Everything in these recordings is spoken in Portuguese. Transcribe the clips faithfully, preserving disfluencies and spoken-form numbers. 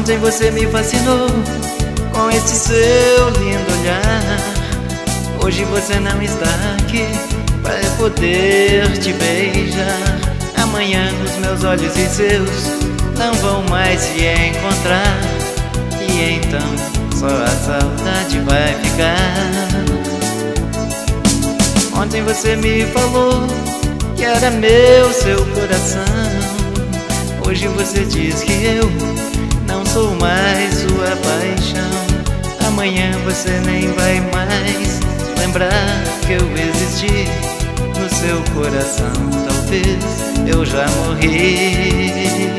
Ontem você me fascinou com esse seu lindo olhar. Hoje você não está aqui para eu poder te beijar. Amanhã os meus olhos e seus não vão mais se encontrar, e então só a saudade vai ficar. Ontem você me falou que era meu seu coração. Hoje você diz que eu não sou mais sua paixão. Amanhã você nem vai mais lembrar que eu existi no seu coração. Talvez eu já morri.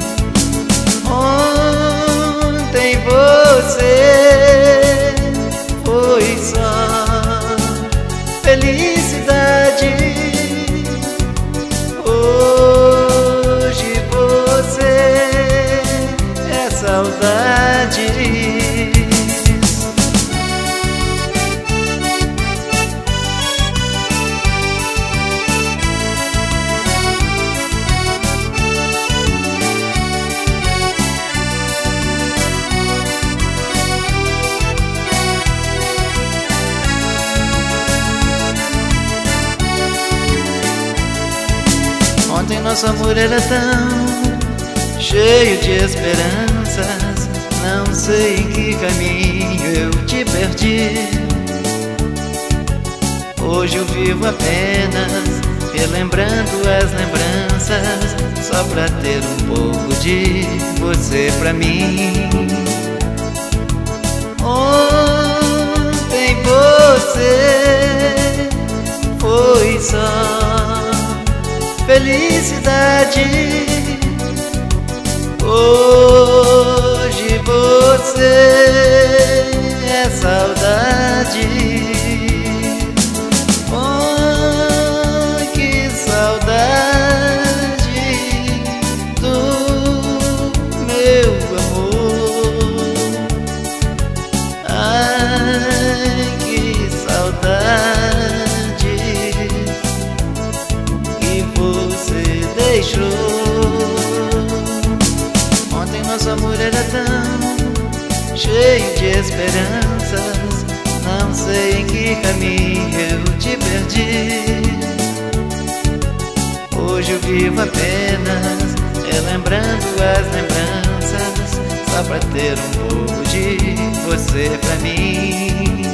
Ontem você foi só felicidade. Hoje você é saudade. Ontem nosso amor era tão cheio de esperanças. Não sei em que caminho eu te perdi. Hoje eu vivo apenas relembrando as lembranças, só pra ter um pouco de você pra mim. Ontem você foi só felicidade. Hoje você é saudade. Oh, que saudade do meu amor. Ai, que saudade que você deixou. Ontem nosso amor era tão cheio de esperanças. Não sei em que caminho eu te perdi. Hoje eu vivo apenas relembrando as lembranças, só pra ter um pouco de você pra mim.